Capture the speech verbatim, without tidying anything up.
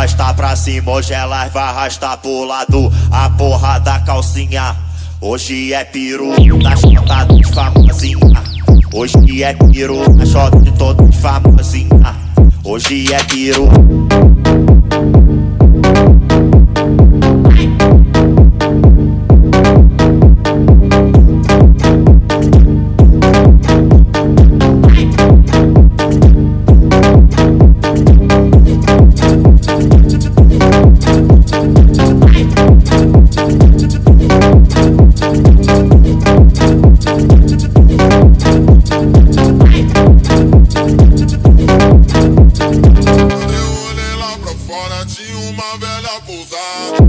arrasta pra cima, hoje elas vai arrastar pro lado. A porra da calcinha, hoje é peru da chota de famosinha. Hoje é peru da chota de todas famosinha. Hoje é peru. Tinha uma velha pousada.